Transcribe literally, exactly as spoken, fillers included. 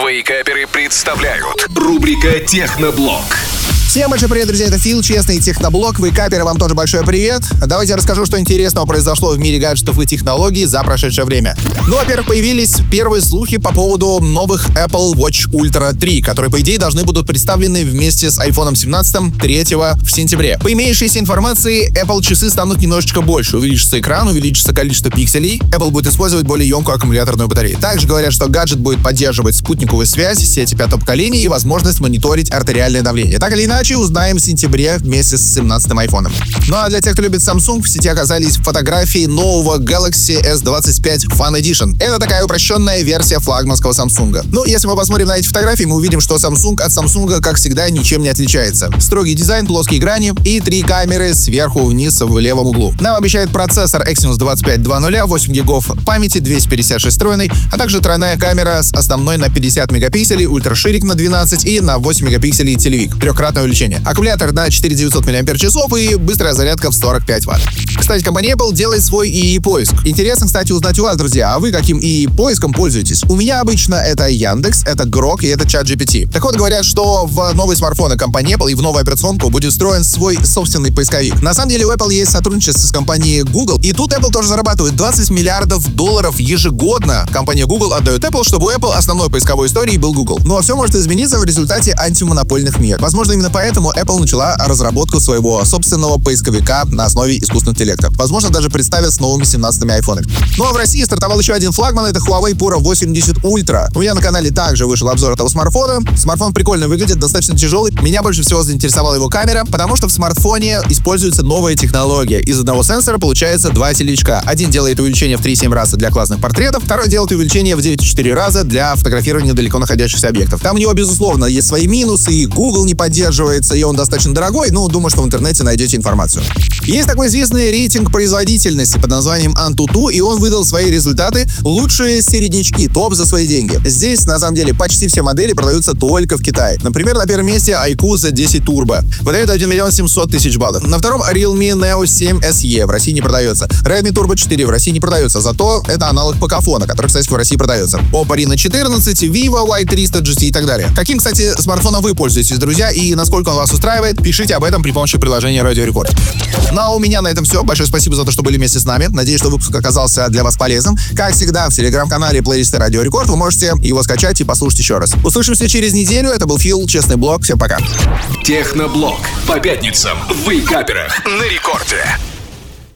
Вейкаперы представляют рубрика «Техноблог». Всем большой привет, друзья, это Фил, честный техноблог. Вейкаперы, вам тоже большой привет. Давайте я расскажу, что интересного произошло в мире гаджетов и технологий за прошедшее время. Ну, во-первых, появились первые слухи по поводу новых Apple Watch Ultra три, которые, по идее, должны будут представлены вместе с айфон семнадцать третьего в сентябре. По имеющейся информации, Apple часы станут немножечко больше. Увеличится экран, увеличится количество пикселей. Apple будет использовать более емкую аккумуляторную батарею. Также говорят, что гаджет будет поддерживать спутниковую связь, сети пятого поколения и возможность мониторить артериальное давление. Так или иначе, узнаем в сентябре вместе с семнадцатым айфоном. Ну а для тех, кто любит Samsung, в сети оказались фотографии нового Galaxy эс двадцать пять Fan Edition. Это такая упрощенная версия флагманского Samsung. Ну, если мы посмотрим на эти фотографии, мы увидим, что Samsung от Samsung, как всегда, ничем не отличается. Строгий дизайн, плоские грани и три камеры сверху вниз в левом углу. Нам обещает процессор Exynos двадцать пять два ноль, восемь гигов памяти, двести пятьдесят шесть встроенной, а также тройная камера с основной на пятьдесят мегапикселей, ультраширик на двенадцать и на восемь мегапикселей телевик. Трехкратное увеличение. Аккумулятор на четыре тысячи девятьсот мАч и быстрая зарядка в сорок пять ватт. Кстати, компания Apple делает свой ИИ поиск. Интересно, кстати, узнать у вас, друзья, а вы каким ИИ поиском пользуетесь? У меня обычно это Яндекс, это Grok и это ChatGPT. Так вот, говорят, что в новые смартфоны компании Apple и в новую операционку будет встроен свой собственный поисковик. На самом деле у Apple есть сотрудничество с компанией Google, и тут Apple тоже зарабатывает двадцать миллиардов долларов ежегодно. Компания Google отдает Apple, чтобы у Apple основной поисковой историей был Google. Ну а все может измениться в результате антимонопольных мер. Возможно, именно поэтому Apple начала разработку своего собственного поисковика на основе искусственного интеллекта. Возможно, даже представят с новыми семнадцатыми айфонами. Ну а в России стартовал еще один флагман, это Huawei Pura восемьдесят Ultra. У меня на канале также вышел обзор этого смартфона. Смартфон прикольно выглядит, достаточно тяжелый. Меня больше всего заинтересовала его камера, потому что в смартфоне используется новая технология. Из одного сенсора получается два телечка. Один делает увеличение в три-семь раз для классных портретов, второй делает увеличение в девять-четыре раза для фотографирования далеко находящихся объектов. Там у него, безусловно, есть свои минусы, и Google не поддерживается, и он достаточно дорогой, но думаю, что в интернете найдете информацию. Есть такой известный рейтинг производительности под названием Antutu, и он выдал свои результаты лучшие середнячки, топ за свои деньги. Здесь, на самом деле, почти все модели продаются только в Китае. Например, на первом месте ай кью зет десять Turbo. Выдает один миллион семьсот тысяч баллов. На втором Realme Neo семь эс и в России не продается. Redmi Turbo четыре в России не продается, зато это аналог Pocophone, который, кстати, в России продается. Oppo Reno четырнадцать, Vivo вай триста джи ти и так далее. Каким, кстати, смартфоном вы пользуетесь, друзья, и насколько он вас устраивает, пишите об этом при помощи приложения Радио Рекорд. Ну а у меня на этом все. Большое спасибо за то, что были вместе с нами. Надеюсь, что выпуск оказался для вас полезным. Как всегда, в телеграм-канале плейлисты Радио Рекорд вы можете его скачать и послушать еще раз. Услышимся через неделю. Это был Фил, честный блог. Всем пока. Техноблог по пятницам в Вейкаперах на Рекорде.